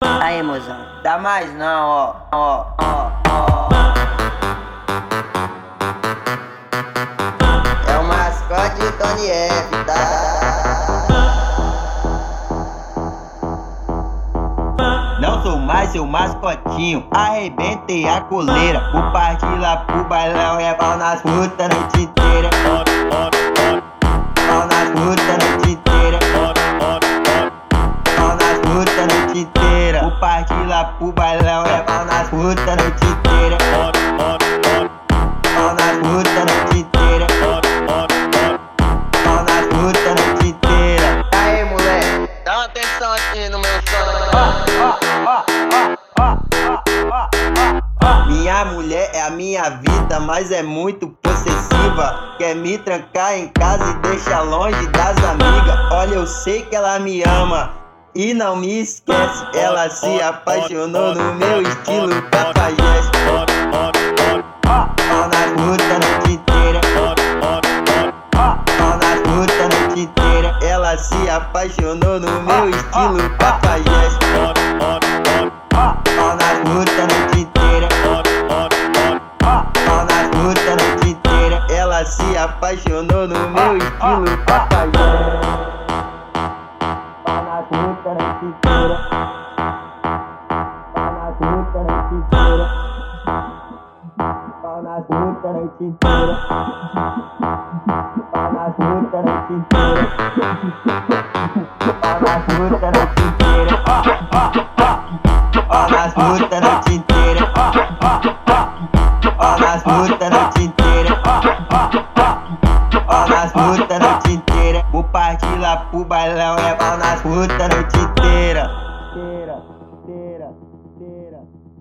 Aí, mozão, dá mais não, ó. É o mascote Tony F, tá? Não sou mais seu mascotinho, arrebentei a coleira. Vou partir lá pro bailão, é pau nas putas a noite inteira. Pau nas putas a noite inteira. Pau nas putas a noite inteira. Vou partir lá pro bailão, é pau nas putas a noite inteira. Pau nas putas a noite inteira. Pau nas putas a noite inteira. Aí, moleque, dá uma atenção aqui no meu som. Minha mulher é a minha vida, mas é muito possessiva. Quer me trancar em casa e deixar longe das amigas. Olha, eu sei que ela me ama e não me esquece. Ela se apaixonou no meu estilo cafajeste. Pau nas putas a noite inteira. Pau nas putas a noite inteira. Ela se apaixonou no meu estilo cafajeste. Pau nas putas a noite inteira. Pau nas putas a noite inteira. Ela se apaixonou no meu estilo cafajeste. Pau nas putas a noite inteira. Pau nas putas a noite inteira. Pau nas putas a noite inteira. Pau nas putas a noite inteira. Pau nas putas a noite inteira. Pau nas putas a noite inteira. Pau nas putas a noite inteira. Pau nas putas a noite inteira. Vou partir lá pro bailão, é pau nas putas a noite inteira.